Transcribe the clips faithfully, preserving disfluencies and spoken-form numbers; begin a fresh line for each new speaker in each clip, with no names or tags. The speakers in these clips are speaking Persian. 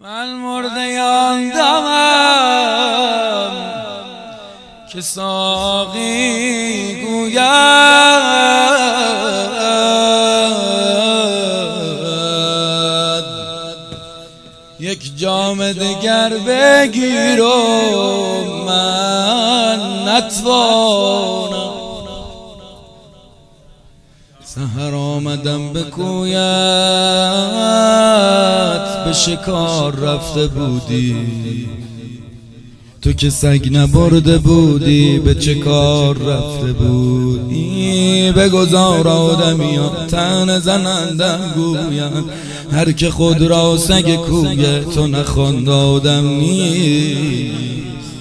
من مرده آن دمم که ساقی گوید یک جام دگر بگیر و من نتوانم. سحر آمدم به کویت به شکار رفته بودی، تو که سگ نبرده بودی به چه کار رفته بودی. بگذار آدمیان تن زنندم گویند هر که خود را سگ کوی تو نخواند آدم نیست.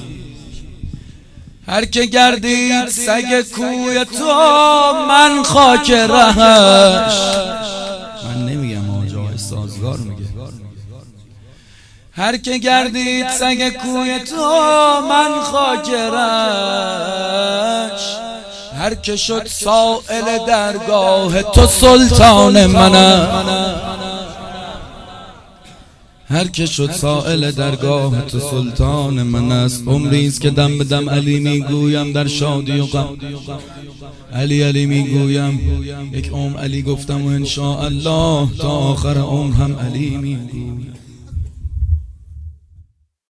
هر که گردید سگ کوی تو من خاک رهش. من نمیگم آجای سازگار میگه. هر که گردید سگ کوی تو من خاک رهش. هر که شد سائل درگاه تو سلطان منه. هر که شد سائل درگاه تو سلطان من است. عمریست که دم به دم علی میگویم در شادی و غم. علی علی میگویم یک عمر علی گفتم و انشاءالله تا آخر عمر هم علی میگویم.